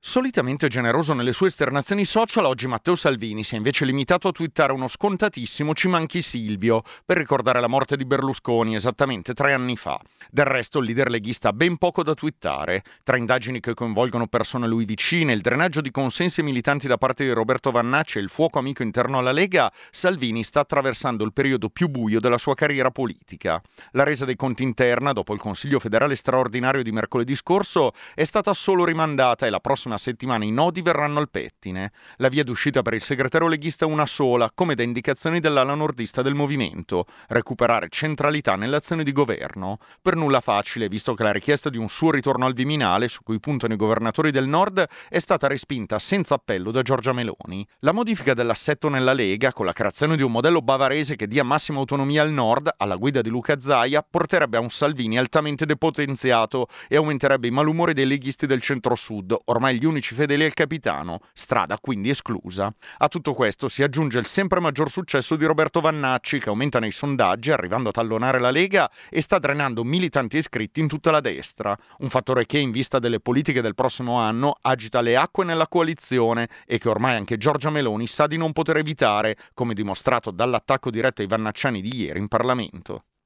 Solitamente generoso nelle sue esternazioni social, oggi Matteo Salvini si è invece limitato a twittare uno scontatissimo "Ci manchi Silvio" per ricordare la morte di Berlusconi esattamente 3 anni fa. Del resto il leader leghista ha ben poco da twittare. Tra indagini che coinvolgono persone a lui vicine, il drenaggio di consensi militanti da parte di Roberto Vannacci e il fuoco amico interno alla Lega, Salvini sta attraversando il periodo più buio della sua carriera politica. La resa dei conti interna, dopo il Consiglio federale straordinario di mercoledì scorso, è stata solo rimandata e la prossima settimana i nodi verranno al pettine. La via d'uscita per il segretario leghista è una sola, come da indicazioni dell'ala nordista del movimento: recuperare centralità nell'azione di governo. Per nulla facile, visto che la richiesta di un suo ritorno al Viminale, su cui puntano i governatori del Nord, è stata respinta senza appello da Giorgia Meloni. La modifica dell'assetto nella Lega, con la creazione di un modello bavarese che dia massima autonomia al Nord, alla guida di Luca Zaia, porterebbe a un Salvini altamente depotenziato e aumenterebbe i malumori dei leghisti del centro-sud, ormai gli unici fedeli al capitano, strada quindi esclusa. A tutto questo si aggiunge il sempre maggior successo di Roberto Vannacci, che aumenta nei sondaggi, arrivando a tallonare la Lega e sta drenando militanti iscritti in tutta la destra. Un fattore che, in vista delle politiche del prossimo anno, agita le acque nella coalizione e che ormai anche Giorgia Meloni sa di non poter evitare, come dimostrato dall'attacco diretto ai vannacciani di ieri in Parlamento.